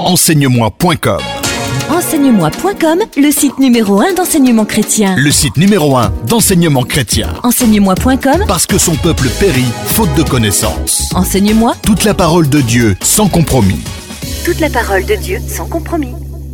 Enseigne-moi.com. Enseigne-moi.com, le site numéro 1 d'enseignement chrétien. Le site numéro 1 d'enseignement chrétien. Enseigne-moi.com, Parce que son peuple périt faute de connaissances. Enseigne-moi. Toute la parole de Dieu sans compromis. Toute la parole de Dieu sans compromis.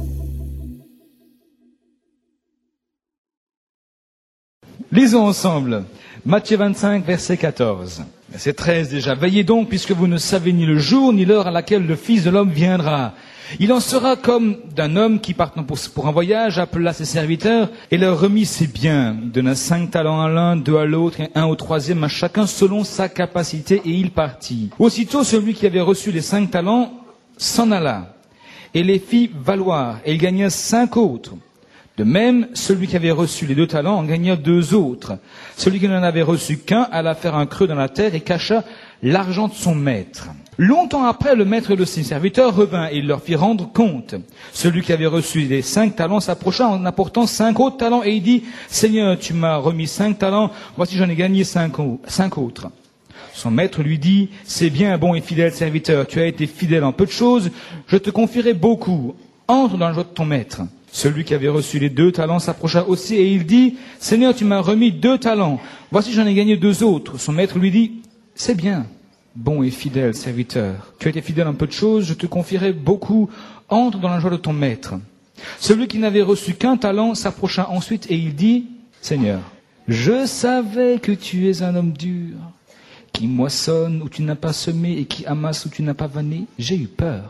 Lisons ensemble Matthieu 25, verset 14. Verset 13 déjà. Veillez donc, puisque vous ne savez ni le jour ni l'heure à laquelle le Fils de l'homme viendra. Il en sera comme d'un homme qui, partant pour un voyage, appela ses serviteurs et leur remit ses biens. Il donna 5 talents à l'un, 2 à l'autre et 1 au troisième, à chacun selon sa capacité, et il partit. Aussitôt, celui qui avait reçu les 5 talents s'en alla et les fit valoir, et il gagna 5 autres. De même, celui qui avait reçu les 2 talents en gagna 2 autres. Celui qui n'en avait reçu qu'un alla faire un creux dans la terre et cacha l'argent de son maître. Longtemps après, le maître de ses serviteurs revint et il leur fit rendre compte. Celui qui avait reçu les 5 talents s'approcha en apportant 5 autres talents et il dit « Seigneur, tu m'as remis 5 talents, voici j'en ai gagné 5 autres. » Son maître lui dit « C'est bien, bon et fidèle serviteur, tu as été fidèle en peu de choses, je te confierai beaucoup. Entre dans la joie de ton maître. » Celui qui avait reçu les 2 talents s'approcha aussi et il dit « Seigneur, tu m'as remis 2 talents, voici j'en ai gagné 2 autres. » Son maître lui dit « C'est bien, bon et fidèle serviteur, tu as été fidèle en peu de choses, je te confierai beaucoup, entre dans la joie de ton maître. » Celui qui n'avait reçu qu'un talent s'approcha ensuite et il dit « Seigneur, je savais que tu es un homme dur, qui moissonne où tu n'as pas semé et qui amasse où tu n'as pas vanné. J'ai eu peur.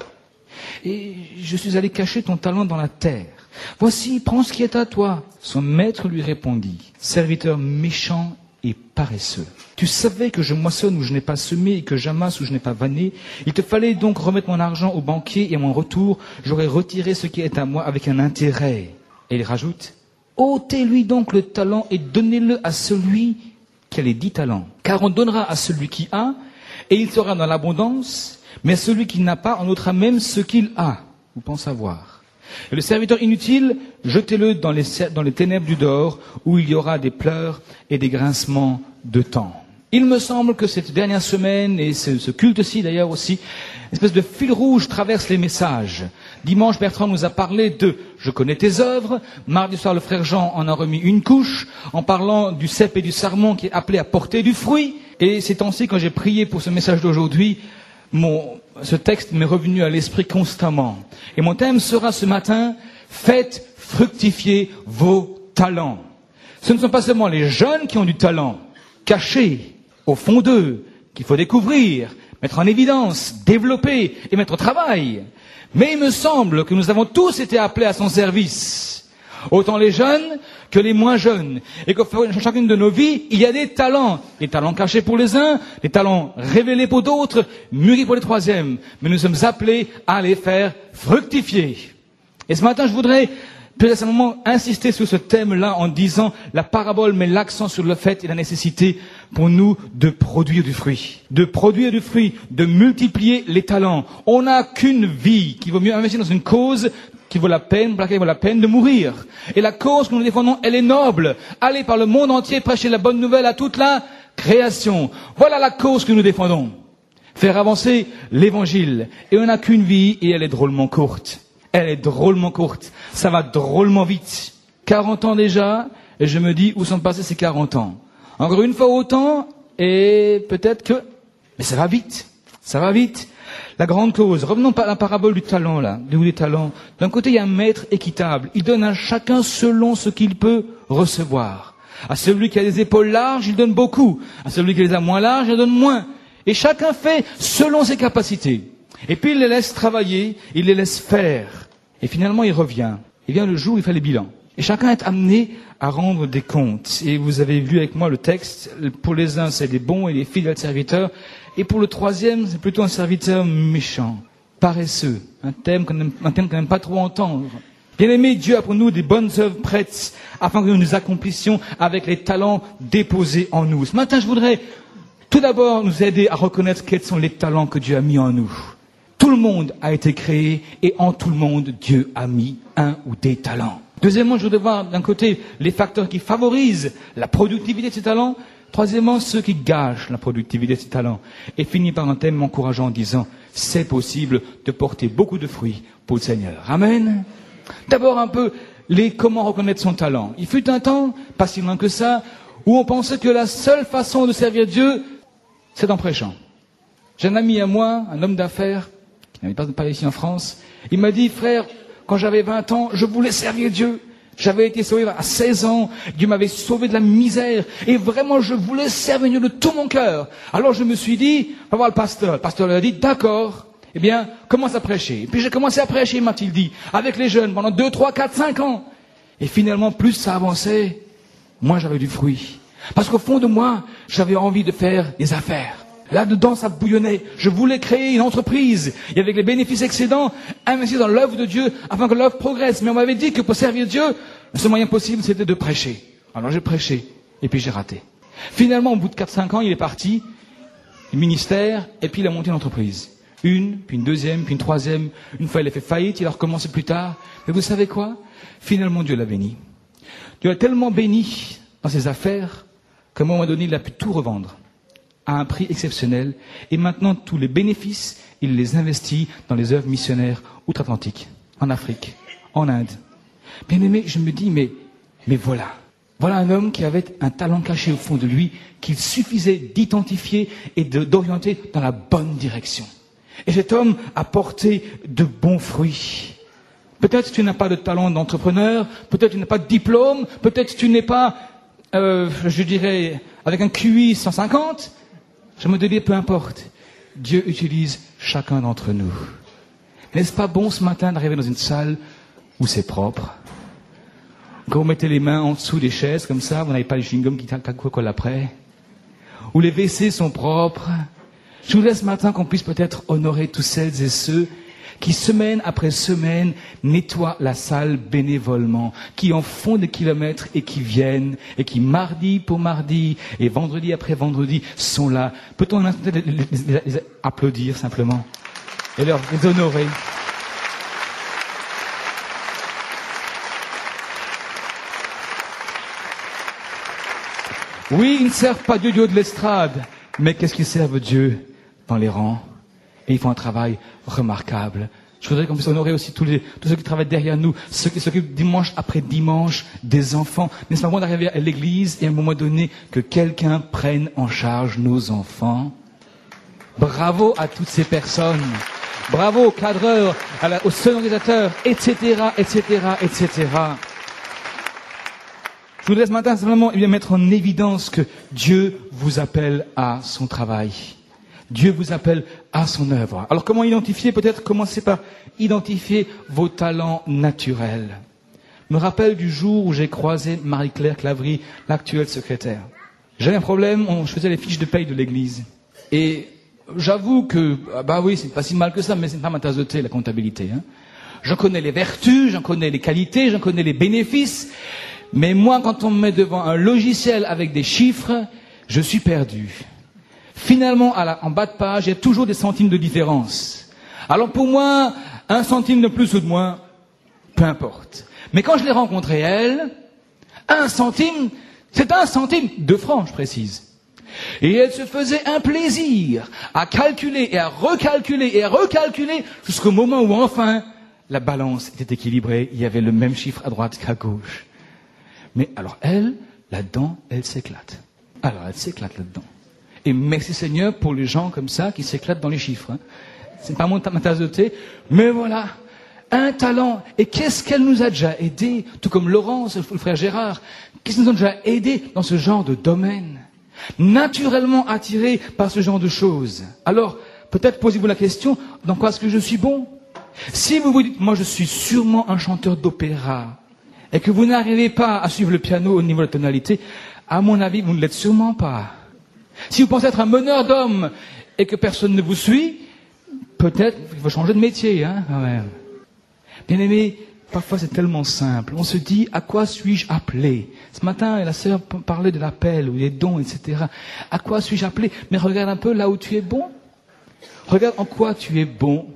Et je suis allé cacher ton talent dans la terre. Voici, prends ce qui est à toi. » Son maître lui répondit, « Serviteur méchant et paresseux. Tu savais que je moissonne où je n'ai pas semé et que j'amasse où je n'ai pas vanné. Il te fallait donc remettre mon argent au banquier et à mon retour, j'aurais retiré ce qui est à moi avec un intérêt. » Et il rajoute, « ôtez-lui donc le talent et donnez-le à celui qui a les 10 talents. Car on donnera à celui qui a, et il sera dans l'abondance, mais celui qui n'a pas en ôtera même ce qu'il a. » Vous pensez avoir. Et le serviteur inutile, jetez-le dans les ténèbres du dehors, où il y aura des pleurs et des grincements de temps. Il me semble que cette dernière semaine, et ce culte-ci d'ailleurs aussi, une espèce de fil rouge traverse les messages. Dimanche, Bertrand nous a parlé de « Je connais tes œuvres ». Mardi soir, le frère Jean en a remis une couche, en parlant du cep et du sarment qui est appelé à porter du fruit. Et ces temps-ci, quand j'ai prié pour ce message d'aujourd'hui, ce texte m'est revenu à l'esprit constamment. Et mon thème sera ce matin, faites fructifier vos talents. Ce ne sont pas seulement les jeunes qui ont du talent, cachés au fond d'eux, qu'il faut découvrir, mettre en évidence, développer et mettre au travail. Mais il me semble que nous avons tous été appelés à son service. Autant les jeunes que les moins jeunes. Et que dans chacune de nos vies, il y a des talents. Des talents cachés pour les uns, des talents révélés pour d'autres, mûris pour les troisièmes. Mais nous sommes appelés à les faire fructifier. Et ce matin, je voudrais plus récemment insister sur ce thème-là en disant la parabole met l'accent sur le fait et la nécessité pour nous de produire du fruit. De produire du fruit, de multiplier les talents. On n'a qu'une vie, qu'il vaut mieux investir dans une cause qui vaut la peine, pour laquelle il vaut la peine de mourir. Et la cause que nous défendons, elle est noble. Aller par le monde entier prêcher la bonne nouvelle à toute la création. Voilà la cause que nous défendons. Faire avancer l'évangile. Et on n'a qu'une vie et elle est drôlement courte. Elle est drôlement courte. Ça va drôlement vite. 40 ans déjà, et je me dis où sont passés ces 40 ans. Encore une fois autant, et peut-être que... Mais ça va vite. Ça va vite. La grande cause. Revenons à la parabole du talent, là. Des talents. D'un côté, il y a un maître équitable. Il donne à chacun selon ce qu'il peut recevoir. À celui qui a des épaules larges, il donne beaucoup. À celui qui les a moins larges, il donne moins. Et chacun fait selon ses capacités. Et puis il les laisse travailler, il les laisse faire. Et finalement, il revient. Il vient le jour où il fait les bilans. Et chacun est amené à rendre des comptes. Et vous avez vu avec moi le texte. Pour les uns, c'est des bons et des fidèles serviteurs. Et pour le troisième, c'est plutôt un serviteur méchant, paresseux. Un thème qu'on n'aime pas trop entendre. Bien aimé, Dieu a pour nous des bonnes œuvres prêtes afin que nous nous accomplissions avec les talents déposés en nous. Ce matin, je voudrais tout d'abord nous aider à reconnaître quels sont les talents que Dieu a mis en nous. Tout le monde a été créé et en tout le monde, Dieu a mis un ou des talents. Deuxièmement, je voudrais voir d'un côté les facteurs qui favorisent la productivité de ces talents. Troisièmement, ceux qui gâchent la productivité de ces talents. Et finit par un thème encourageant en disant, c'est possible de porter beaucoup de fruits pour le Seigneur. Amen. D'abord un peu comment reconnaître son talent. Il fut un temps, pas si loin que ça, où on pensait que la seule façon de servir Dieu, c'est en prêchant. J'ai un ami à moi, un homme d'affaires, qui n'habite pas ici en France, il m'a dit, frère, quand j'avais 20 ans, je voulais servir Dieu. J'avais été sauvé à 16 ans, Dieu m'avait sauvé de la misère, et vraiment je voulais servir Dieu de tout mon cœur. Alors je me suis dit, va voir le pasteur. Le pasteur lui a dit, d'accord, eh bien, commence à prêcher. Et puis j'ai commencé à prêcher, m'a-t-il dit, avec les jeunes, pendant 2, 3, 4, 5 ans. Et finalement, plus ça avançait, moins j'avais du fruit. Parce qu'au fond de moi, j'avais envie de faire des affaires. Là-dedans, ça bouillonnait. Je voulais créer une entreprise. Et avec les bénéfices excédents, investir dans l'œuvre de Dieu afin que l'œuvre progresse. Mais on m'avait dit que pour servir Dieu, le seul moyen possible, c'était de prêcher. Alors j'ai prêché. Et puis j'ai raté. Finalement, au bout de 4-5 ans, il est parti. Le ministère. Et puis il a monté une entreprise. Une, puis une deuxième, puis une troisième. Une fois, il a fait faillite. Il a recommencé plus tard. Mais vous savez quoi? Finalement, Dieu l'a béni. Dieu l'a tellement béni dans ses affaires qu'à un moment donné, il a pu tout revendre à un prix exceptionnel, et maintenant tous les bénéfices, il les investit dans les œuvres missionnaires outre-Atlantique, en Afrique, en Inde. Bien aimé, je me dis, mais voilà un homme qui avait un talent caché au fond de lui, qu'il suffisait d'identifier et d'orienter dans la bonne direction. Et cet homme a porté de bons fruits. Peut-être tu n'as pas de talent d'entrepreneur, peut-être tu n'as pas de diplôme, peut-être tu n'es pas, je dirais, avec un QI 150, je me dis, peu importe, Dieu utilise chacun d'entre nous. N'est-ce pas bon ce matin d'arriver dans une salle où c'est propre? Quand vous mettez les mains en dessous des chaises comme ça, vous n'avez pas les chewing-gums qui collent après. Où les WC sont propres. Je voudrais ce matin qu'on puisse peut-être honorer tous celles et ceux qui semaine après semaine nettoient la salle bénévolement, qui en font des kilomètres et qui viennent, et qui mardi pour mardi et vendredi après vendredi sont là. Peut-on les applaudir simplement et les honorer? Oui, ils ne servent pas Dieu du haut de l'estrade, mais qu'est-ce qu'ils servent Dieu dans les rangs? Et ils font un travail remarquable. Je voudrais qu'on puisse honorer aussi tous ceux qui travaillent derrière nous, ceux qui s'occupent dimanche après dimanche des enfants. N'est-ce pas bon d'arriver à l'église et à un moment donné que quelqu'un prenne en charge nos enfants? Bravo à toutes ces personnes. Bravo aux cadreurs, aux sonorisateurs, etc., etc., etc. Je voudrais ce matin simplement mettre en évidence que Dieu vous appelle à son travail. Dieu vous appelle à son œuvre. Alors comment identifier? Peut-être commencer par identifier vos talents naturels. Je me rappelle du jour où j'ai croisé Marie-Claire Clavry, l'actuelle secrétaire. J'avais un problème, je faisais les fiches de paye de l'église. Et j'avoue que, oui, c'est pas si mal que ça, mais c'est pas ma tasse de thé, la comptabilité. J'en connais les vertus, j'en connais les qualités, j'en connais les bénéfices. Mais moi, quand on me met devant un logiciel avec des chiffres, je suis perdu. Finalement, en bas de page, il y a toujours des centimes de différence. Alors pour moi, 1 centime de plus ou de moins, peu importe. Mais quand je l'ai rencontrée, elle, 1 centime, c'est 1 centime, 2 francs, je précise. Et elle se faisait un plaisir à calculer et à recalculer jusqu'au moment où enfin, la balance était équilibrée, il y avait le même chiffre à droite qu'à gauche. Mais alors elle, là-dedans, elle s'éclate. Alors elle s'éclate là-dedans. Et merci Seigneur pour les gens comme ça qui s'éclatent dans les chiffres. C'est pas ma tasse de thé, mais voilà, un talent. Et qu'est-ce qu'elle nous a déjà aidé, tout comme Laurence, le frère Gérard, qu'est-ce qu'ils nous ont déjà aidé dans ce genre de domaine? Naturellement attirés par ce genre de choses. Alors, peut-être posez-vous la question, dans quoi est-ce que je suis bon? Si vous vous dites, moi je suis sûrement un chanteur d'opéra, et que vous n'arrivez pas à suivre le piano au niveau de la tonalité, à mon avis, vous ne l'êtes sûrement pas. Si vous pensez être un meneur d'hommes et que personne ne vous suit, peut-être qu'il faut changer de métier, quand même. Bien aimé, parfois c'est tellement simple. On se dit, à quoi suis-je appelé? Ce matin, la sœur parlait de l'appel, ou des dons, etc. À quoi suis-je appelé? Mais regarde un peu là où tu es bon. Regarde en quoi tu es bon.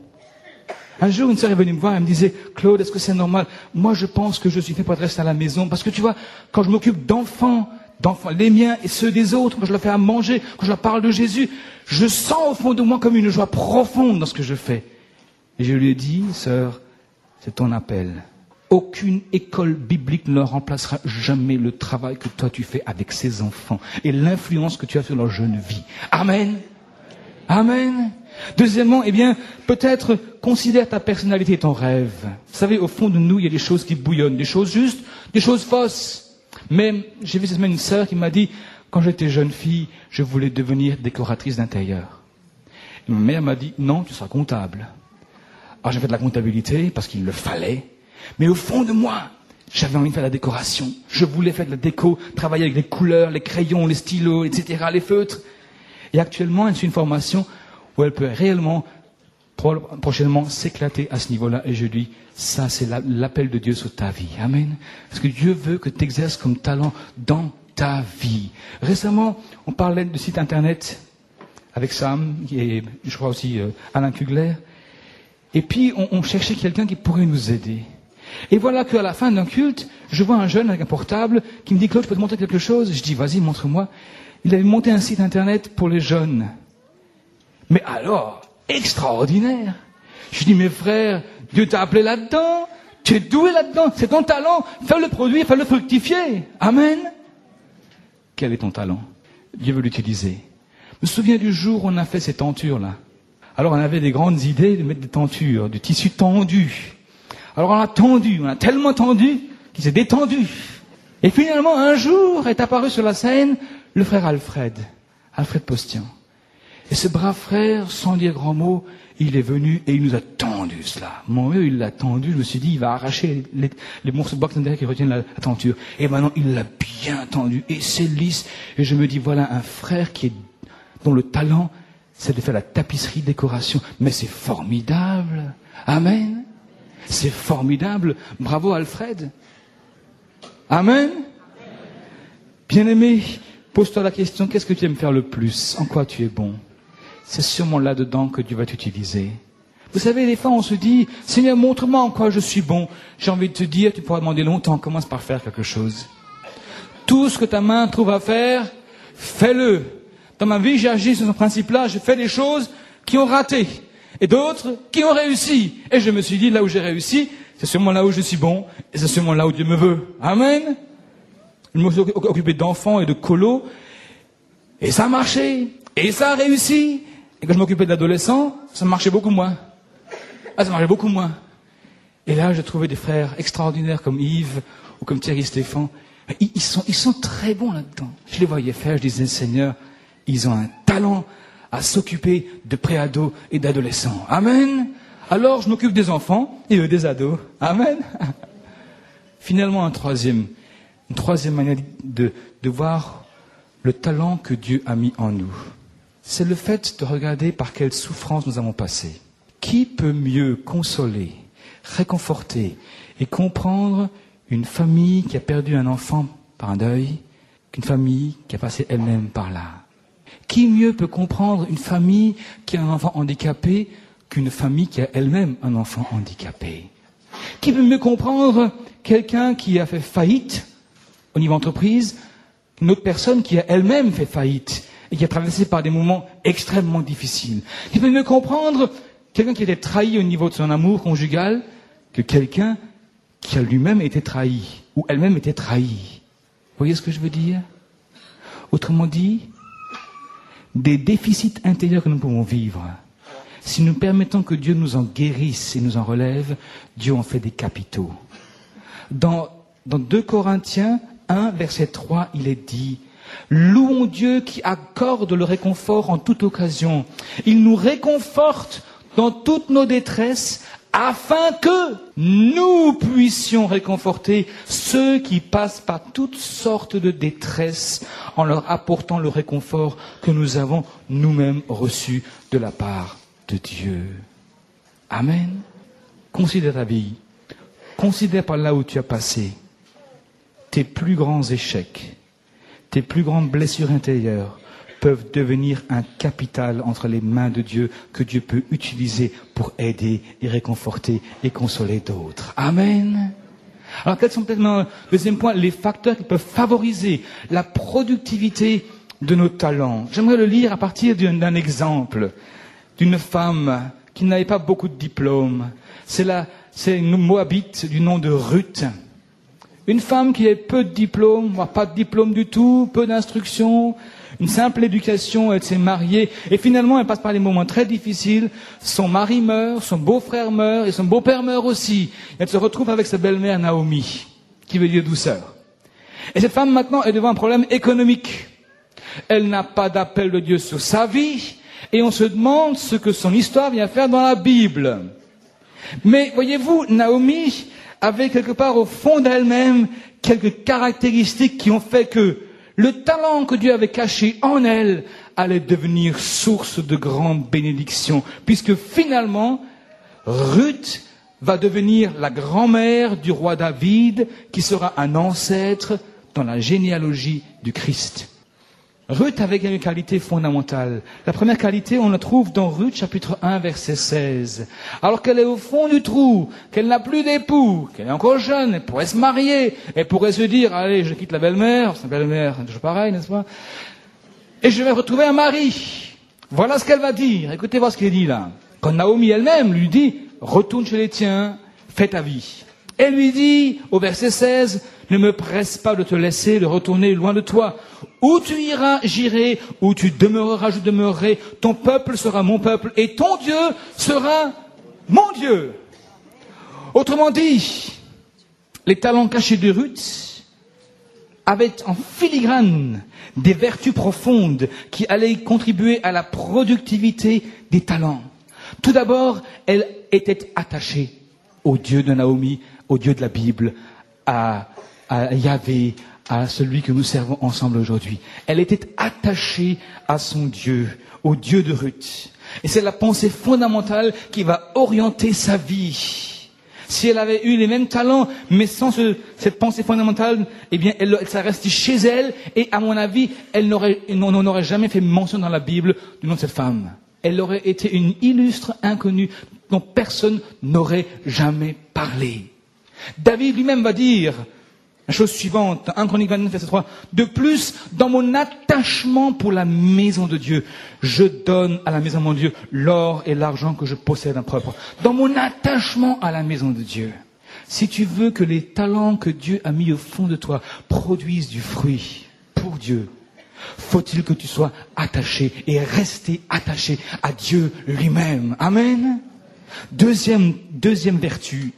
Un jour, une sœur est venue me voir, elle me disait, Claude, est-ce que c'est normal? Moi, je pense que je suis fait pour être resté à la maison, parce que tu vois, quand je m'occupe d'enfants d'enfants, les miens et ceux des autres, quand je leur fais à manger, quand je leur parle de Jésus, je sens au fond de moi comme une joie profonde dans ce que je fais. Et je lui ai dit, sœur, c'est ton appel. Aucune école biblique ne remplacera jamais le travail que toi tu fais avec ces enfants et l'influence que tu as sur leur jeune vie. Amen. Amen. Deuxièmement, peut-être considère ta personnalité et ton rêve. Vous savez, au fond de nous, il y a des choses qui bouillonnent, des choses justes, des choses fausses. Mais j'ai vu cette semaine une sœur qui m'a dit, quand j'étais jeune fille, je voulais devenir décoratrice d'intérieur. Et ma mère m'a dit, non, tu seras comptable. Alors j'ai fait de la comptabilité parce qu'il le fallait. Mais au fond de moi, j'avais envie de faire de la décoration. Je voulais faire de la déco, travailler avec les couleurs, les crayons, les stylos, etc., les feutres. Et actuellement, elle suit une formation où elle peut réellement, prochainement, s'éclater à ce niveau-là. Et je dis, ça, c'est l'appel de Dieu sur ta vie. Amen. Parce que Dieu veut que tu exerces comme talent dans ta vie. Récemment, on parlait de site internet avec Sam, et je crois aussi Alain Kugler. Et puis, on cherchait quelqu'un qui pourrait nous aider. Et voilà qu'à la fin d'un culte, je vois un jeune avec un portable qui me dit, Claude, je peux te montrer quelque chose? Je dis, vas-y, montre-moi. Il avait monté un site internet pour les jeunes. Mais alors, extraordinaire. Je dis, mes frères, Dieu t'a appelé là-dedans, tu es doué là-dedans, c'est ton talent, fais-le produire, fais-le fructifier. Amen. Quel est ton talent? Dieu veut l'utiliser. Je me souviens du jour où on a fait ces tentures-là. Alors on avait des grandes idées de mettre des tentures, du tissu tendu. Alors on a tellement tendu qu'il s'est détendu. Et finalement, un jour est apparu sur la scène le frère Alfred Postian. Et ce brave frère, sans dire grand mot, il est venu et il nous a tendu cela. Mon Dieu, il l'a tendu, je me suis dit, il va arracher les morceaux de box qui retiennent la tenture. Et maintenant, il l'a bien tendu et c'est lisse. Et je me dis, voilà un frère dont le talent, c'est de faire la tapisserie, décoration. Mais c'est formidable. Amen. C'est formidable. Bravo Alfred. Amen. Bien-aimé, pose-toi la question, qu'est-ce que tu aimes faire le plus? En quoi tu es bon? C'est sûrement là-dedans que Dieu va t'utiliser. Vous savez, des fois on se dit, Seigneur, montre-moi en quoi je suis bon. J'ai envie de te dire, tu pourras demander longtemps, commence par faire quelque chose. Tout ce que ta main trouve à faire, fais-le. Dans ma vie, j'ai agi sur ce principe-là, j'ai fait des choses qui ont raté. Et d'autres qui ont réussi. Et je me suis dit, là où j'ai réussi, c'est sûrement là où je suis bon. Et c'est sûrement là où Dieu me veut. Amen. Je me suis occupé d'enfants et de colos. Et ça a marché. Et ça a réussi. Et quand je m'occupais d'adolescents, ça marchait beaucoup moins. Ça marchait beaucoup moins. Et là, j'ai trouvé des frères extraordinaires comme Yves ou comme Thierry Stéphane. Ils sont très bons là-dedans. Je les voyais faire, je disais, Seigneur, ils ont un talent à s'occuper de préados et d'adolescents. Amen. Alors, je m'occupe des enfants et eux des ados. Amen. Finalement, une troisième manière de voir le talent que Dieu a mis en nous. C'est le fait de regarder par quelle souffrance nous avons passé. Qui peut mieux consoler, réconforter et comprendre une famille qui a perdu un enfant par un deuil qu'une famille qui a passé elle-même par là? Qui mieux peut comprendre une famille qui a un enfant handicapé qu'une famille qui a elle-même un enfant handicapé? Qui peut mieux comprendre quelqu'un qui a fait faillite au niveau entreprise qu'une autre personne qui a elle-même fait faillite et qui a traversé par des moments extrêmement difficiles? Qui peut mieux comprendre quelqu'un qui a été trahi au niveau de son amour conjugal que quelqu'un qui a lui-même été trahi ou elle-même été trahie? Vous voyez ce que je veux dire? Autrement dit, des déficits intérieurs que nous pouvons vivre, si nous permettons que Dieu nous en guérisse et nous en relève, Dieu en fait des capitaux. Dans 2 Corinthiens 1, verset 3, il est dit, « Louons Dieu qui accorde le réconfort en toute occasion. Il nous réconforte dans toutes nos détresses, afin que nous puissions réconforter ceux qui passent par toutes sortes de détresse en leur apportant le réconfort que nous avons nous-mêmes reçu de la part de Dieu. » Amen. Considère ta vie. Considère par là où tu as passé tes plus grands échecs, tes plus grandes blessures intérieures peuvent devenir un capital entre les mains de Dieu que Dieu peut utiliser pour aider et réconforter et consoler d'autres. Amen. Alors quels sont peut-être, deuxième point, les facteurs qui peuvent favoriser la productivité de nos talents? J'aimerais le lire à partir d'un exemple d'une femme qui n'avait pas beaucoup de diplômes. C'est une Moabite du nom de Ruth. Une femme qui avait peu de diplômes, voire pas de diplôme du tout, peu d'instruction, une simple éducation, elle s'est mariée, et finalement elle passe par des moments très difficiles. Son mari meurt, son beau-frère meurt, et son beau-père meurt aussi. Elle se retrouve avec sa belle-mère Naomi, qui veut dire douceur. Et cette femme maintenant est devant un problème économique. Elle n'a pas d'appel de Dieu sur sa vie, et on se demande ce que son histoire vient faire dans la Bible. Mais voyez-vous, Naomi avait quelque part au fond d'elle-même quelques caractéristiques qui ont fait que le talent que Dieu avait caché en elle allait devenir source de grande bénédiction, puisque finalement, Ruth va devenir la grand-mère du roi David, qui sera un ancêtre dans la généalogie du Christ. Ruth avait une qualité fondamentale. La première qualité, on la trouve dans Ruth, chapitre 1, verset 16. Alors qu'elle est au fond du trou, qu'elle n'a plus d'époux, qu'elle est encore jeune, elle pourrait se marier, elle pourrait se dire, allez, je quitte la belle-mère, sa belle-mère, c'est toujours pareil, n'est-ce pas? Et je vais retrouver un mari. Voilà ce qu'elle va dire. Écoutez voir ce qu'elle dit là. Quand Naomi elle-même lui dit, retourne chez les tiens, fais ta vie. Elle lui dit, au verset 16, ne me presse pas de te laisser, de retourner loin de toi. Où tu iras, j'irai. Où tu demeureras, je demeurerai. Ton peuple sera mon peuple et ton Dieu sera mon Dieu. Autrement dit, les talents cachés de Ruth avaient en filigrane des vertus profondes qui allaient contribuer à la productivité des talents. Tout d'abord, elle était attachée au Dieu de Naomi, au Dieu de la Bible, à Yahvé, à celui que nous servons ensemble aujourd'hui. Elle était attachée à son Dieu, au Dieu de Ruth. Et c'est la pensée fondamentale qui va orienter sa vie. Si elle avait eu les mêmes talents, mais sans cette pensée fondamentale, eh bien, elle serait restée chez elle, et à mon avis, on n'en aurait jamais fait mention dans la Bible du nom de cette femme. Elle aurait été une illustre inconnue dont personne n'aurait jamais parlé. David lui-même va dire la chose suivante, 1 Chronique 29, verset 3. De plus, dans mon attachement pour la maison de Dieu, je donne à la maison de mon Dieu l'or et l'argent que je possède en propre. Dans mon attachement à la maison de Dieu. Si tu veux que les talents que Dieu a mis au fond de toi produisent du fruit pour Dieu, faut-il que tu sois attaché et rester attaché à Dieu lui-même. Amen. Deuxième vertu.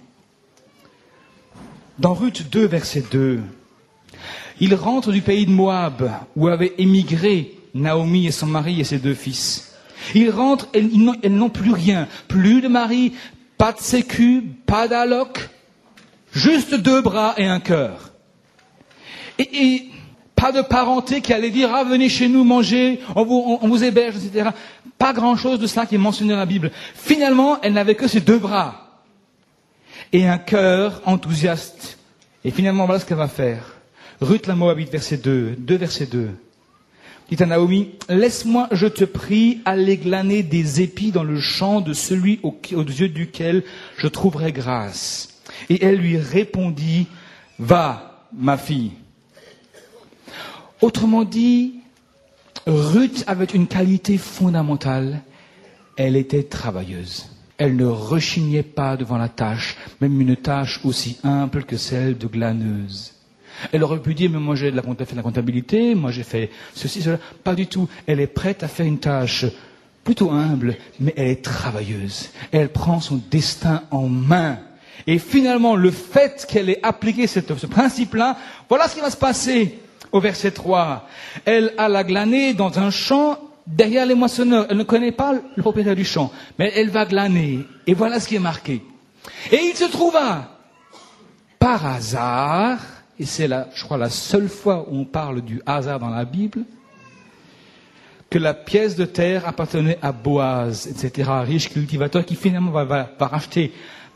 Dans Ruth 2, verset 2, il rentre du pays de Moab, où avaient émigré Naomi et son mari et ses 2 fils. Ils rentrent, elles n'ont plus rien, plus de mari, pas de sécu, pas d'alloc, juste 2 bras et un cœur. Et pas de parenté qui allait dire, ah, venez chez nous manger, on vous héberge, etc. Pas grand-chose de cela qui est mentionné dans la Bible. Finalement, elle n'avait que ses 2 bras. Et un cœur enthousiaste. Et finalement, voilà ce qu'elle va faire. Ruth la Moabite, verset 2, verset 2. Dit à Naomi, laisse-moi, je te prie, aller glaner des épis dans le champ de celui aux yeux duquel je trouverai grâce. Et elle lui répondit, va, ma fille. Autrement dit, Ruth avait une qualité fondamentale. Elle était travailleuse. Elle ne rechignait pas devant la tâche, même une tâche aussi humble que celle de glaneuse. Elle aurait pu dire, mais moi j'ai fait de la comptabilité, moi j'ai fait ceci, cela. Pas du tout. Elle est prête à faire une tâche plutôt humble, mais elle est travailleuse. Elle prend son destin en main. Et finalement, le fait qu'elle ait appliqué ce principe-là, voilà ce qui va se passer au verset 3. Elle alla glaner dans un champ derrière les moissonneurs. Elle ne connaît pas le propriétaire du champ, mais elle va glaner. Et voilà ce qui est marqué. Et il se trouva, par hasard, et c'est je crois la seule fois où on parle du hasard dans la Bible, que la pièce de terre appartenait à Boaz, etc., riche cultivateur, qui finalement va racheter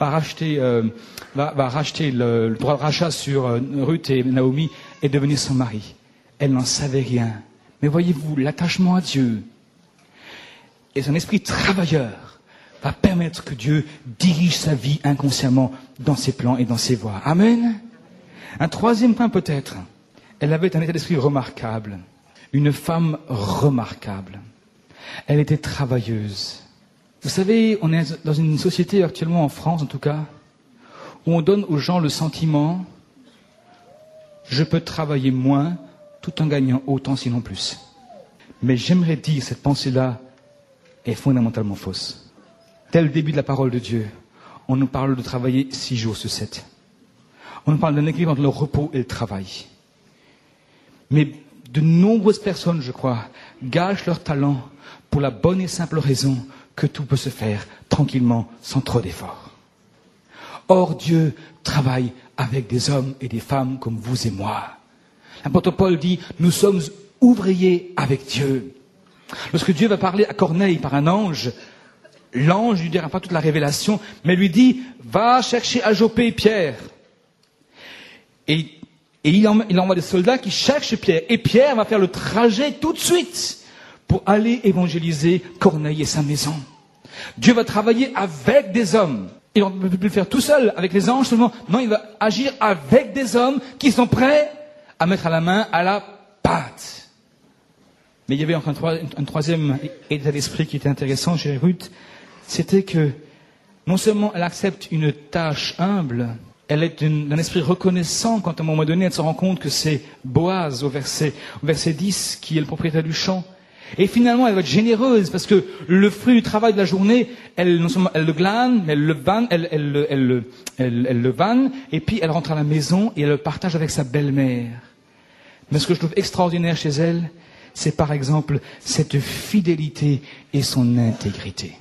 le droit de rachat sur Ruth et Naomi et devenir son mari. Elle n'en savait rien. Mais voyez-vous, l'attachement à Dieu et son esprit travailleur va permettre que Dieu dirige sa vie inconsciemment dans ses plans et dans ses voies. Amen. Un troisième point peut-être. Elle avait un état d'esprit remarquable. Une femme remarquable. Elle était travailleuse. Vous savez, on est dans une société actuellement, en France en tout cas, où on donne aux gens le sentiment « je peux travailler moins tout en gagnant autant sinon plus ». Mais j'aimerais dire cette pensée-là est fondamentalement fausse. Dès le début de la parole de Dieu, on nous parle de travailler 6 jours sur 7. On nous parle d'un équilibre entre le repos et le travail. Mais de nombreuses personnes, je crois, gâchent leur talent pour la bonne et simple raison que tout peut se faire tranquillement, sans trop d'efforts. Or, Dieu travaille avec des hommes et des femmes comme vous et moi. L'apôtre Paul dit, nous sommes ouvriers avec Dieu. Lorsque Dieu va parler à Corneille par un ange, l'ange lui dira pas toute la révélation, mais lui dit, va chercher à Jopé Pierre. Et il envoie des soldats qui cherchent Pierre. Et Pierre va faire le trajet tout de suite pour aller évangéliser Corneille et sa maison. Dieu va travailler avec des hommes. Et on ne peut plus le faire tout seul, avec les anges seulement. Non, il va agir avec des hommes qui sont prêts à mettre la main à la pâte. Mais il y avait encore un troisième état d'esprit qui était intéressant chez Ruth. C'était que non seulement elle accepte une tâche humble, elle est d'un esprit reconnaissant quand à un moment donné elle se rend compte que c'est Boaz au verset 10 qui est le propriétaire du champ. Et finalement elle va être généreuse parce que le fruit du travail de la journée, non seulement elle le glane, mais elle le vanne, et puis elle rentre à la maison et elle le partage avec sa belle-mère. Mais ce que je trouve extraordinaire chez elle, c'est par exemple cette fidélité et son intégrité.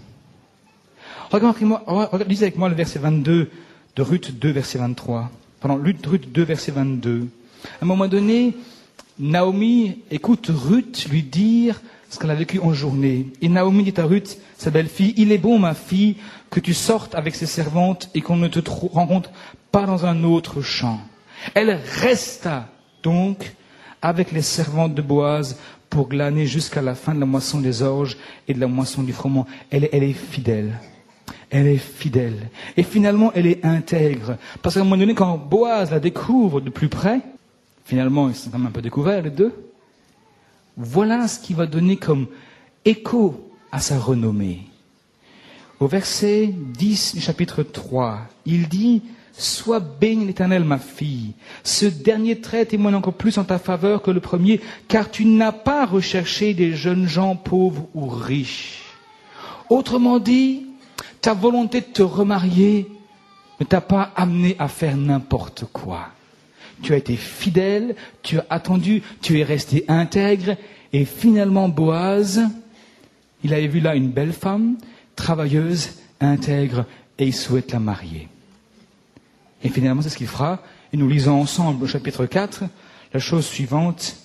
Lisez avec moi le verset 22 de Ruth 2, verset 23. Ruth 2, verset 22. À un moment donné, Naomi écoute Ruth lui dire ce qu'elle a vécu en journée. Et Naomi dit à Ruth, sa belle-fille, il est bon, ma fille, que tu sortes avec ses servantes et qu'on ne te rencontre pas dans un autre champ. Elle resta donc avec les servantes de Boaz pour glaner jusqu'à la fin de la moisson des orges et de la moisson du froment. Elle est fidèle. Elle est fidèle. Et finalement, elle est intègre. Parce qu'à un moment donné, quand Boaz la découvre de plus près, finalement, ils sont quand même un peu découverts, les deux, voilà ce qui va donner comme écho à sa renommée. Au verset 10 du chapitre 3, il dit « Sois bénie l'Éternel, ma fille. Ce dernier trait témoigne encore plus en ta faveur que le premier, car tu n'as pas recherché des jeunes gens pauvres ou riches. » Autrement dit, ta volonté de te remarier ne t'a pas amené à faire n'importe quoi. Tu as été fidèle, tu as attendu, tu es resté intègre, et finalement Boaz, il avait vu là une belle femme, travailleuse, intègre, et il souhaite la marier. Et finalement, c'est ce qu'il fera, et nous lisons ensemble au chapitre 4, la chose suivante,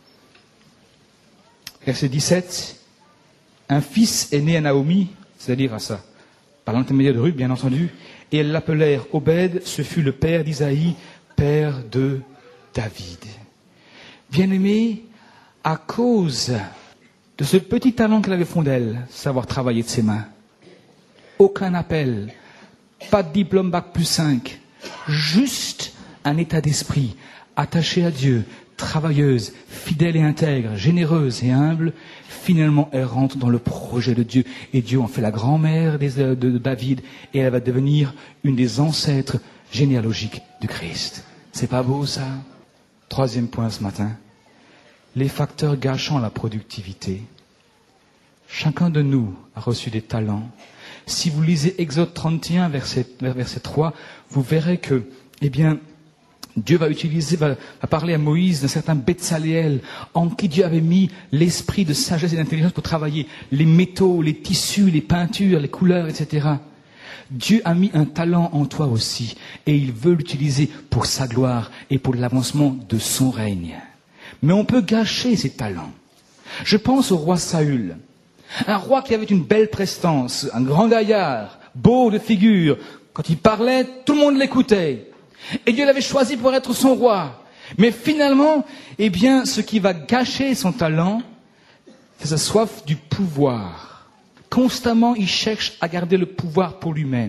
verset 17, un fils est né à Naomi, c'est-à-dire à ça, par l'intermédiaire de Ruth, bien entendu, et elles l'appelèrent Obed, ce fut le père d'Isaïe, père de David. Bien-aimé, à cause de ce petit talent qu'elle avait fond d'elle, savoir travailler de ses mains, aucun appel, pas de diplôme bac plus 5, juste un état d'esprit attaché à Dieu, travailleuse, fidèle et intègre, généreuse et humble, finalement elle rentre dans le projet de Dieu. Et Dieu en fait la grand-mère de David et elle va devenir une des ancêtres généalogiques du Christ. C'est pas beau ça? Troisième point ce matin. Les facteurs gâchant la productivité. Chacun de nous a reçu des talents. Si vous lisez Exode 31, verset 3, vous verrez que, Dieu va parler à Moïse d'un certain Betsaléel, en qui Dieu avait mis l'esprit de sagesse et d'intelligence pour travailler les métaux, les tissus, les peintures, les couleurs, etc. Dieu a mis un talent en toi aussi, et il veut l'utiliser pour sa gloire et pour l'avancement de son règne. Mais on peut gâcher ces talents. Je pense au roi Saül, un roi qui avait une belle prestance, un grand gaillard, beau de figure. Quand il parlait, tout le monde l'écoutait. Et Dieu l'avait choisi pour être son roi. Mais finalement, ce qui va gâcher son talent, c'est sa soif du pouvoir. Constamment, il cherche à garder le pouvoir pour lui-même.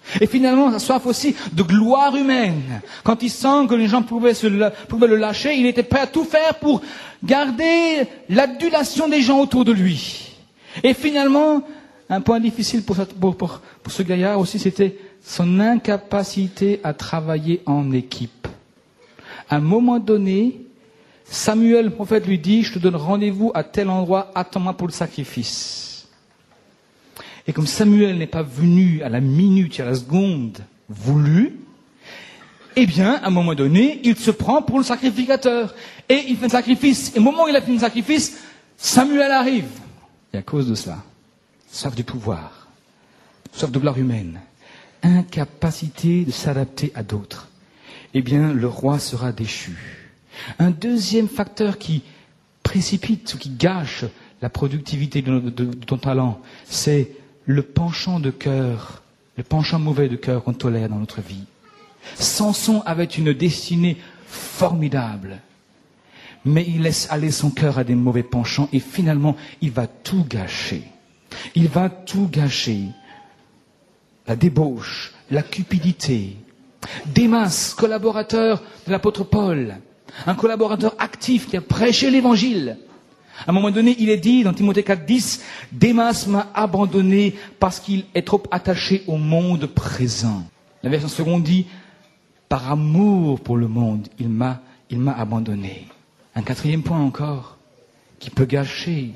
Et finalement, sa soif aussi de gloire humaine. Quand il sent que les gens pouvaient le lâcher, il était prêt à tout faire pour garder l'adulation des gens autour de lui. Et finalement, un point difficile pour ce gaillard aussi, c'était son incapacité à travailler en équipe. À un moment donné, Samuel, le prophète, lui dit, je te donne rendez-vous à tel endroit, attends-moi pour le sacrifice. Et comme Samuel n'est pas venu à la minute, à la seconde voulue, eh bien, à un moment donné, il se prend pour le sacrificateur. Et il fait le sacrifice. Et au moment où il a fini le sacrifice, Samuel arrive. Et à cause de cela, soif du pouvoir, soif de gloire humaine, incapacité de s'adapter à d'autres, eh bien, le roi sera déchu. Un deuxième facteur qui précipite ou qui gâche la productivité de ton talent, c'est le penchant de cœur, le penchant mauvais de cœur qu'on tolère dans notre vie. Samson avait une destinée formidable, mais il laisse aller son cœur à des mauvais penchants et finalement, il va tout gâcher. Il va tout gâcher. La débauche, la cupidité. Démas, collaborateur de l'apôtre Paul, un collaborateur actif qui a prêché l'évangile. À un moment donné, il est dit dans Timothée 4,10, Démas m'a abandonné parce qu'il est trop attaché au monde présent. La version seconde dit, par amour pour le monde, il m'a abandonné. Un quatrième point encore, qui peut gâcher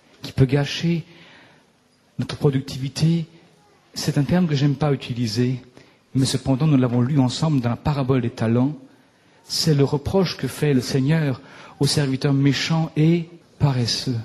notre productivité, c'est un terme que j'aime pas utiliser, mais cependant nous l'avons lu ensemble dans la parabole des talents. C'est le reproche que fait le Seigneur aux serviteurs méchants et paresseux.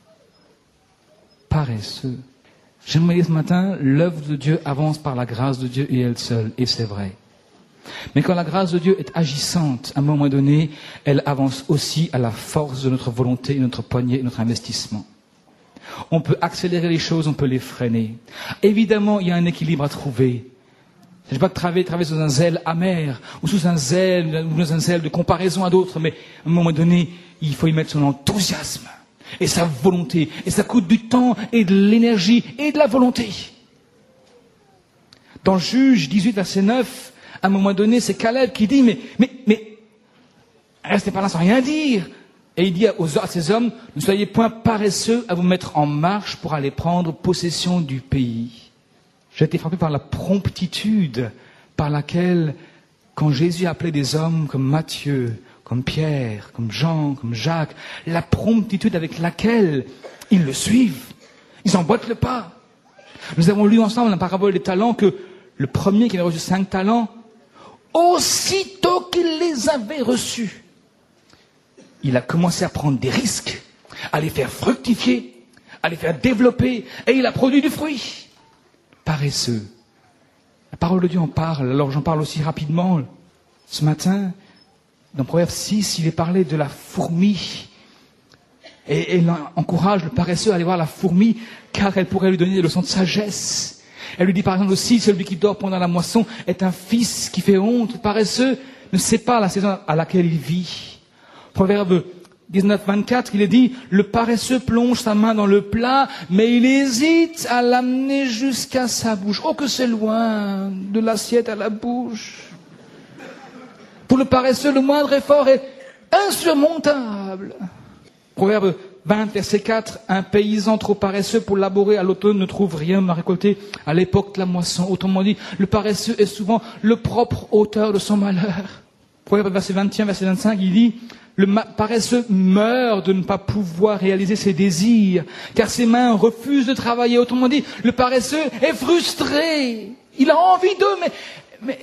Paresseux. J'aimerais dire ce matin, l'œuvre de Dieu avance par la grâce de Dieu et elle seule, et c'est vrai. Mais quand la grâce de Dieu est agissante, à un moment donné, elle avance aussi à la force de notre volonté, notre poignet, notre investissement. On peut accélérer les choses, on peut les freiner. Évidemment, il y a un équilibre à trouver. Je ne vais pas travailler sous un zèle amer, ou sous un zèle de comparaison à d'autres, mais à un moment donné, il faut y mettre son enthousiasme, et sa volonté, et ça coûte du temps, et de l'énergie, et de la volonté. Dans Juge 18, verset 9, à un moment donné, c'est Caleb qui dit, mais, restez pas là sans rien dire. Et il dit à ces hommes, ne soyez point paresseux à vous mettre en marche pour aller prendre possession du pays. J'ai été frappé par la promptitude par laquelle, quand Jésus appelait des hommes comme Matthieu, comme Pierre, comme Jean, comme Jacques, la promptitude avec laquelle ils le suivent. Ils emboîtent le pas. Nous avons lu ensemble dans la parabole des talents que le premier qui avait reçu 5 talents, aussitôt qu'il les avait reçus, il a commencé à prendre des risques, à les faire fructifier, à les faire développer, et il a produit du fruit. Paresseux. La parole de Dieu en parle, alors j'en parle aussi rapidement. Ce matin, dans Proverbe 6, il est parlé de la fourmi. Et elle encourage le paresseux à aller voir la fourmi, car elle pourrait lui donner des leçons de sagesse. Elle lui dit par exemple aussi, celui qui dort pendant la moisson est un fils qui fait honte. Le paresseux ne sait pas la saison à laquelle il vit. Proverbe 19, 24, il est dit, le paresseux plonge sa main dans le plat, mais il hésite à l'amener jusqu'à sa bouche. Oh, que c'est loin de l'assiette à la bouche. Pour le paresseux, le moindre effort est insurmontable. Proverbe 20, verset 4, un paysan trop paresseux pour labourer à l'automne ne trouve rien à récolter à l'époque de la moisson. Autrement dit, le paresseux est souvent le propre auteur de son malheur. Proverbe verset 21, verset 25, il dit, le paresseux meurt de ne pas pouvoir réaliser ses désirs, car ses mains refusent de travailler. Autrement dit, le paresseux est frustré. Il a envie d'eux,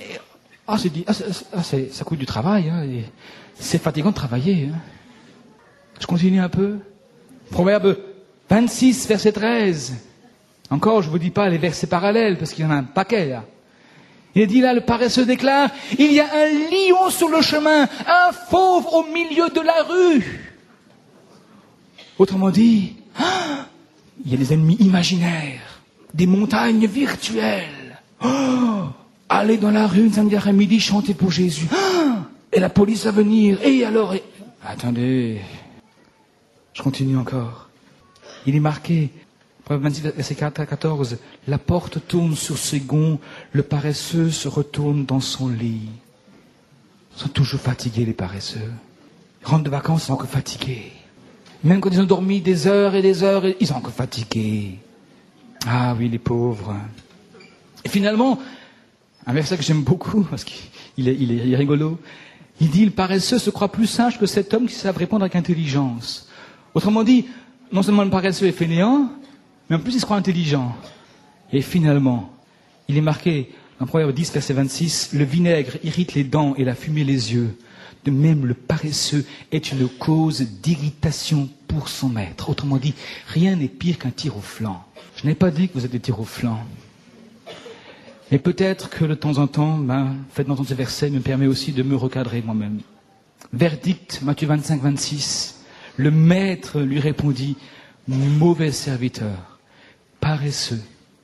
ça coûte du travail, hein, c'est fatigant de travailler. Hein. Je continue un peu. Proverbe 26, verset 13. Encore, je ne vous dis pas les versets parallèles, parce qu'il y en a un paquet là. Il est dit là, le paresseux déclare, il y a un lion sur le chemin, un fauve au milieu de la rue. Autrement dit, il y a des ennemis imaginaires, des montagnes virtuelles. Aller dans la rue, samedi après-midi, chanter pour Jésus. Et la police va venir. Et alors... Attendez, je continue encore. Il est marqué, Proverbe 26, verset 4 à 14. La porte tourne sur ses gonds, le paresseux se retourne dans son lit. Ils sont toujours fatigués, les paresseux. Ils rentrent de vacances, ils sont encore fatigués. Même quand ils ont dormi des heures et des heures, ils sont encore fatigués. Ah oui, les pauvres. Et finalement, un verset que j'aime beaucoup, parce qu'il est rigolo, il dit, le paresseux se croit plus sage que cet homme qui savent répondre avec intelligence. Autrement dit, non seulement le paresseux est fainéant, mais en plus il se croit intelligent. Et finalement, il est marqué dans Proverbe 10, verset 26, le vinaigre irrite les dents et la fumée les yeux. De même, le paresseux est une cause d'irritation pour son maître. Autrement dit, rien n'est pire qu'un tir au flanc. Je n'ai pas dit que vous êtes des tirs au flanc. Mais peut-être que de temps en temps, fait d'entendre ce verset me permet aussi de me recadrer moi-même. Verdict, Matthieu 25, 26. Le maître lui répondit, mauvais serviteur, paresseux.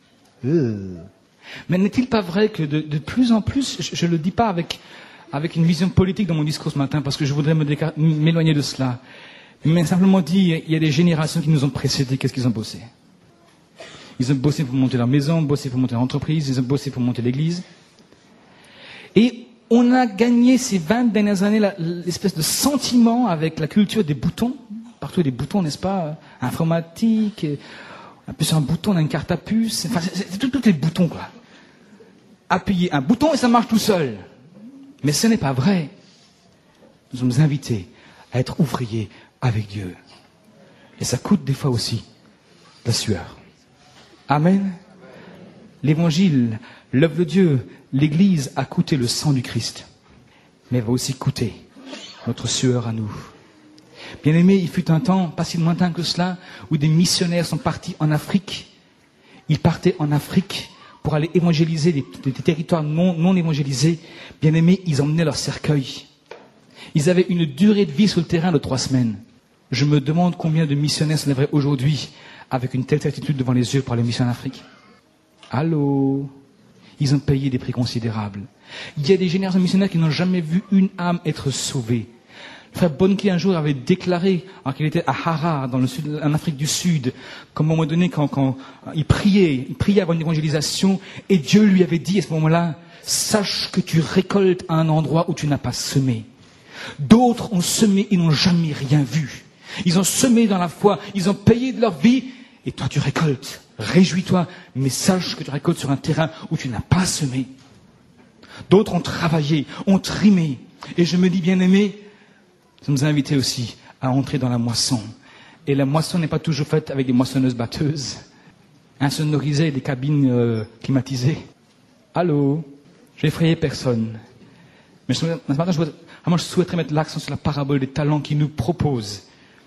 Mais n'est-il pas vrai que de plus en plus, je ne le dis pas avec une vision politique dans mon discours ce matin, parce que je voudrais m'éloigner de cela, mais simplement dire, il y a des générations qui nous ont précédés, qu'est-ce qu'ils ont bossé? Ils ont bossé pour monter leur maison, bossé pour monter leur entreprise, ils ont bossé pour monter l'église. Et on a gagné ces 20 dernières années l'espèce de sentiment avec la culture des boutons. Partout il y a des boutons, n'est-ce pas? Informatique, on appuie sur un bouton, on a une carte à puce, enfin c'est tous les boutons, quoi. Appuyer un bouton et ça marche tout seul. Mais ce n'est pas vrai. Nous sommes invités à être ouvriers avec Dieu. Et ça coûte des fois aussi la sueur. Amen. L'évangile, l'œuvre de Dieu, l'Église a coûté le sang du Christ. Mais elle va aussi coûter notre sueur à nous. Bien-aimés, il fut un temps, pas si lointain que cela, où des missionnaires sont partis en Afrique. Ils partaient en Afrique pour aller évangéliser des territoires non évangélisés. Bien-aimés, ils emmenaient leur cercueil. Ils avaient une durée de vie sur le terrain de 3 semaines. Je me demande combien de missionnaires se lèveraient aujourd'hui avec une telle certitude devant les yeux pour aller missionner en Afrique. Allô? Ils ont payé des prix considérables. Il y a des générations de missionnaires qui n'ont jamais vu une âme être sauvée. Le frère Bonnke un jour avait déclaré, alors qu'il était à Harar, en Afrique du Sud, qu'à un moment donné, quand il priait avant une évangélisation, et Dieu lui avait dit à ce moment-là, sache que tu récoltes à un endroit où tu n'as pas semé. D'autres ont semé, ils n'ont jamais rien vu. Ils ont semé dans la foi, ils ont payé de leur vie, et toi tu récoltes. Réjouis-toi, mais sache que tu récoltes sur un terrain où tu n'as pas semé. D'autres ont travaillé, ont trimé. Et je me dis, bien-aimés, nous sommes invités aussi à entrer dans la moisson. Et la moisson n'est pas toujours faite avec des moissonneuses batteuses, insonorisées, des cabines climatisées. Allô? Je vais effrayer personne. Mais ce matin, je souhaiterais mettre l'accent sur la parabole des talents qu'il nous propose.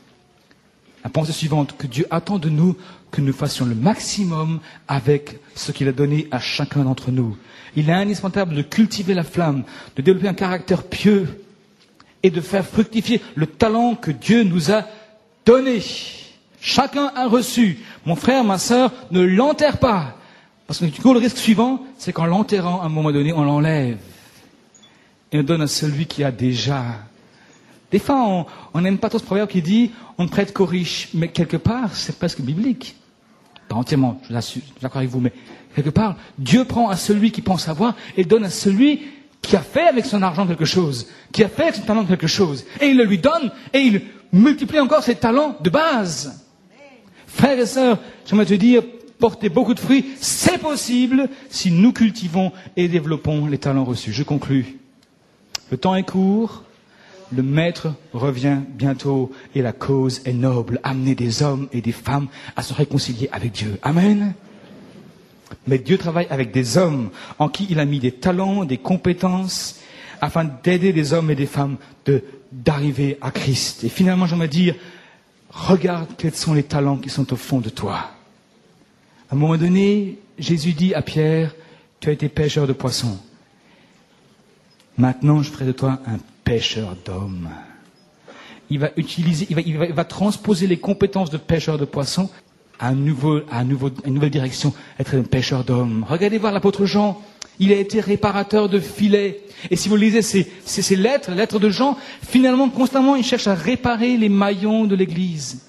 La pensée suivante, que Dieu attend de nous que nous fassions le maximum avec ce qu'il a donné à chacun d'entre nous. Il est indispensable de cultiver la flamme, de développer un caractère pieux et de faire fructifier le talent que Dieu nous a donné. Chacun a reçu. Mon frère, ma sœur, ne l'enterre pas. Parce que du coup, le risque suivant, c'est qu'en l'enterrant, à un moment donné, on l'enlève. Et on donne à celui qui a déjà. Des fois, on n'aime pas trop ce proverbe qui dit « on ne prête qu'aux riches ». Mais quelque part, c'est presque biblique. Pas entièrement, je suis d'accord avec vous, mais quelque part, Dieu prend à celui qui pense avoir et donne à celui qui a fait avec son argent quelque chose, qui a fait avec son talent quelque chose. Et il le lui donne et il multiplie encore ses talents de base. Frères et sœurs, j'aimerais te dire, porter beaucoup de fruits, c'est possible si nous cultivons et développons les talents reçus. Je conclus. Le temps est court. Le maître revient bientôt et la cause est noble. Amener des hommes et des femmes à se réconcilier avec Dieu. Amen. Mais Dieu travaille avec des hommes en qui il a mis des talents, des compétences, afin d'aider des hommes et des femmes d'arriver à Christ. Et finalement, j'aimerais dire, regarde quels sont les talents qui sont au fond de toi. À un moment donné, Jésus dit à Pierre, tu as été pêcheur de poissons. Maintenant, je ferai de toi un pêcheur d'hommes. Il va transposer les compétences de pêcheur de poissons à une nouvelle direction, être un pêcheur d'hommes. Regardez voir l'apôtre Jean, il a été réparateur de filets. Et si vous lisez ces lettres de Jean, finalement, constamment, il cherche à réparer les maillons de l'Église.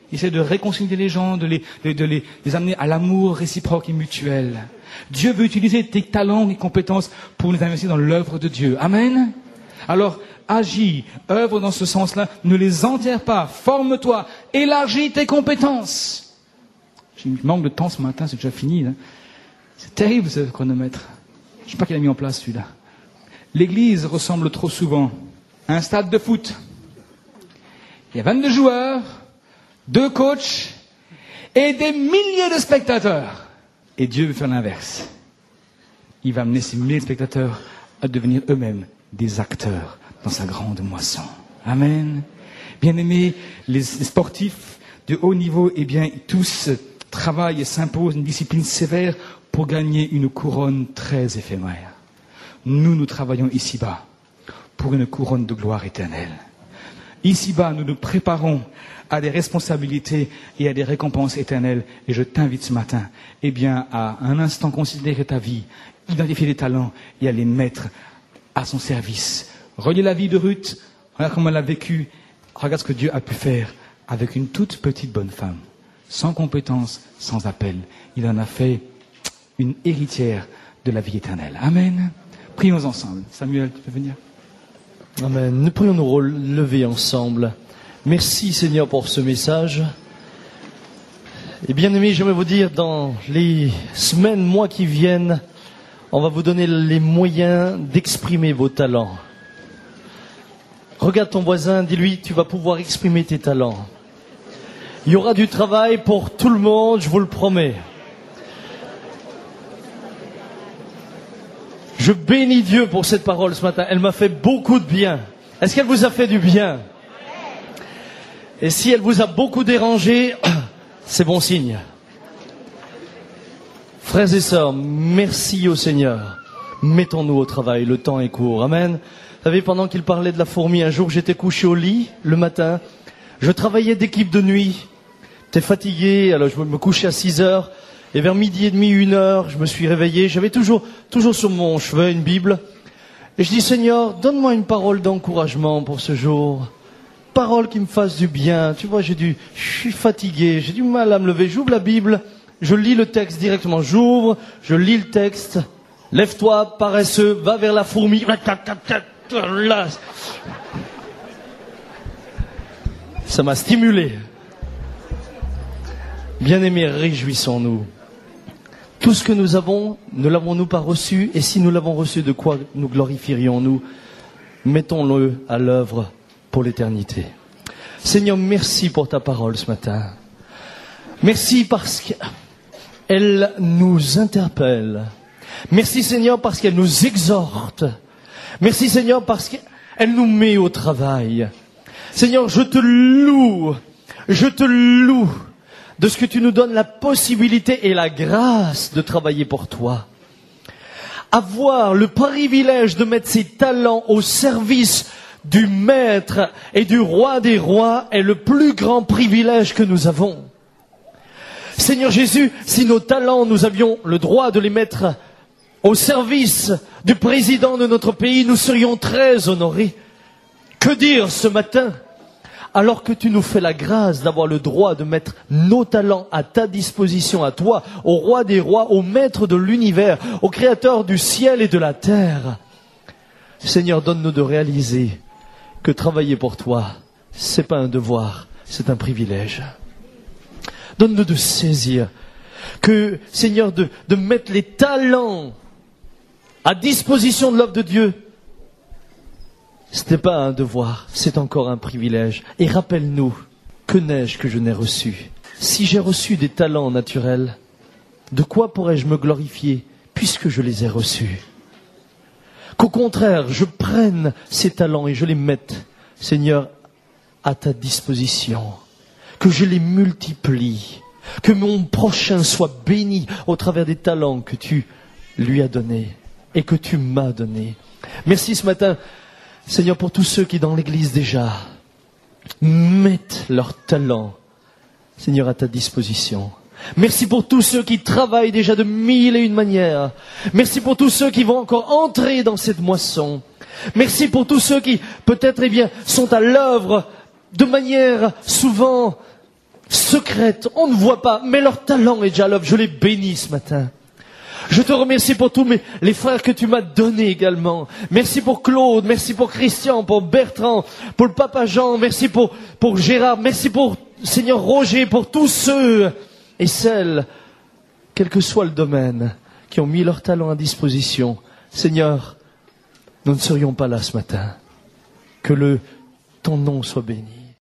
Il essaie de réconcilier les gens, de les amener à l'amour réciproque et mutuel. Dieu veut utiliser tes talents et compétences pour les investir dans l'œuvre de Dieu. Amen. Alors, agis, œuvre dans ce sens-là, ne les enterre pas, forme-toi, élargis tes compétences. J'ai un manque de temps ce matin, c'est déjà fini. Là. C'est terrible ce chronomètre. Je ne sais pas qui l'a mis en place celui-là. L'église ressemble trop souvent à un stade de foot. Il y a 22 joueurs, 2 coachs et des milliers de spectateurs. Et Dieu veut faire l'inverse. Il va amener ces milliers de spectateurs à devenir eux-mêmes des acteurs dans sa grande moisson. Amen. Bien-aimés, les sportifs de haut niveau, eh bien, tous travaillent et s'imposent une discipline sévère pour gagner une couronne très éphémère. Nous travaillons ici-bas pour une couronne de gloire éternelle. Ici-bas, nous nous préparons à des responsabilités et à des récompenses éternelles. Et je t'invite ce matin, eh bien, à un instant considérer ta vie, identifier les talents et à les mettre à son service. Relis la vie de Ruth, regarde comment elle a vécu, regarde ce que Dieu a pu faire avec une toute petite bonne femme, sans compétence, sans appel. Il en a fait une héritière de la vie éternelle. Amen. Prions ensemble. Samuel, tu peux venir? Amen. Nous pourrions nous relever ensemble. Merci Seigneur pour ce message. Et bien aimés, j'aimerais vous dire, dans les semaines, mois qui viennent, on va vous donner les moyens d'exprimer vos talents. Regarde ton voisin, dis-lui, tu vas pouvoir exprimer tes talents. Il y aura du travail pour tout le monde, je vous le promets. Je bénis Dieu pour cette parole ce matin. Elle m'a fait beaucoup de bien. Est-ce qu'elle vous a fait du bien? Et si elle vous a beaucoup dérangé, c'est bon signe. Frères et sœurs, merci au Seigneur. Mettons-nous au travail, le temps est court. Amen. Vous savez, pendant qu'il parlait de la fourmi, un jour j'étais couché au lit le matin. Je travaillais d'équipe de nuit. J'étais fatigué, alors je me couchais à 6 heures. Et vers 12h30, 1h, je me suis réveillé. J'avais toujours sur mon chevet une Bible. Et je dis, Seigneur, donne-moi une parole d'encouragement pour ce jour. Parole qui me fasse du bien. Tu vois, je suis fatigué, j'ai du mal à me lever. J'ouvre la Bible, je lis le texte directement. J'ouvre, je lis le texte. Lève-toi, paresseux, va vers la fourmi. Ça m'a stimulé. Bien-aimés, réjouissons-nous. Tout ce que nous avons, ne l'avons-nous pas reçu? Et si nous l'avons reçu, de quoi nous glorifierions-nous? Mettons-le à l'œuvre pour l'éternité. Seigneur, merci pour ta parole ce matin. Merci parce qu'elle nous interpelle. Merci Seigneur parce qu'elle nous exhorte. Merci Seigneur parce qu'elle nous met au travail. Seigneur, je te loue de ce que tu nous donnes la possibilité et la grâce de travailler pour toi. Avoir le privilège de mettre ses talents au service du Maître et du Roi des Rois est le plus grand privilège que nous avons. Seigneur Jésus, si nos talents, nous avions le droit de les mettre au service du président de notre pays, nous serions très honorés. Que dire ce matin ? Alors que tu nous fais la grâce d'avoir le droit de mettre nos talents à ta disposition, à toi, au Roi des Rois, au Maître de l'univers, au Créateur du ciel et de la terre. Seigneur, donne-nous de réaliser que travailler pour toi, c'est pas un devoir, c'est un privilège. Donne-nous de saisir que, Seigneur, de mettre les talents à disposition de l'œuvre de Dieu, ce n'est pas un devoir, c'est encore un privilège. Et rappelle-nous, que n'ai-je que je n'ai reçu? Si j'ai reçu des talents naturels, de quoi pourrais-je me glorifier puisque je les ai reçus? Qu'au contraire, je prenne ces talents et je les mette, Seigneur, à ta disposition. Que je les multiplie. Que mon prochain soit béni au travers des talents que tu lui as donnés et que tu m'as donnés. Merci ce matin, Seigneur, pour tous ceux qui dans l'église déjà mettent leurs talents, Seigneur, à ta disposition. Merci pour tous ceux qui travaillent déjà de 1001 manières. Merci pour tous ceux qui vont encore entrer dans cette moisson. Merci pour tous ceux qui, peut-être, sont à l'œuvre de manière souvent secrètes, on ne voit pas, mais leur talent est déjà à l'œuvre. Je les bénis ce matin. Je te remercie pour tous les frères que tu m'as donnés également. Merci pour Claude, merci pour Christian, pour Bertrand, pour le papa Jean, merci pour Gérard, merci pour Seigneur Roger, pour tous ceux et celles, quel que soit le domaine, qui ont mis leur talent à disposition. Seigneur, nous ne serions pas là ce matin. Que ton nom soit béni.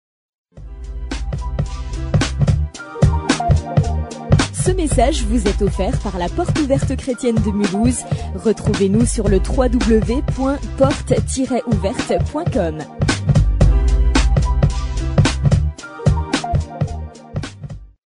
Ce message vous est offert par la Porte Ouverte Chrétienne de Mulhouse. Retrouvez-nous sur le www.porte-ouverte.com.